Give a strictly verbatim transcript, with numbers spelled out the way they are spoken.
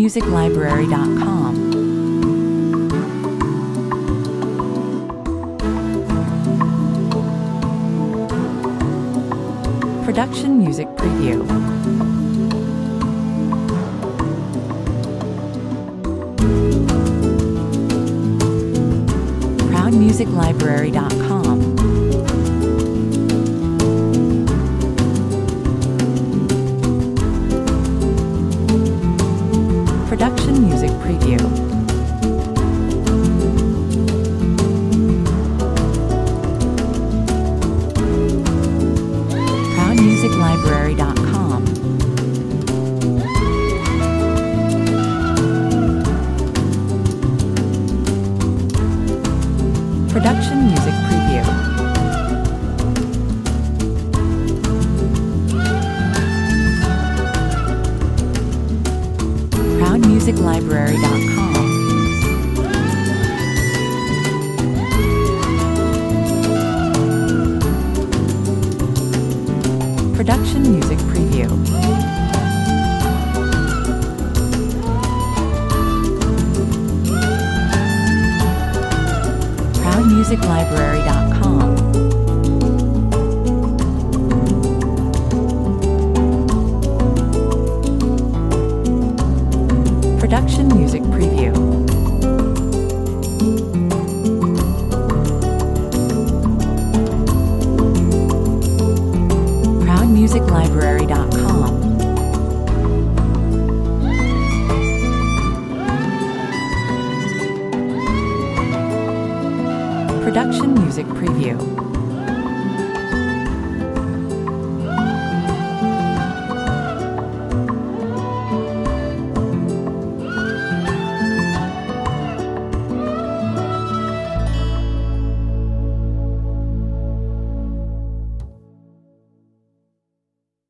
music library dot com. Production Music Preview. proud music library dot com. Production Music Preview. proud music library dot com. Production Music Preview. proud music library dot com. Production Music Preview. proud music library dot com. Production Music Preview. proud music library dot com. Production Music Preview.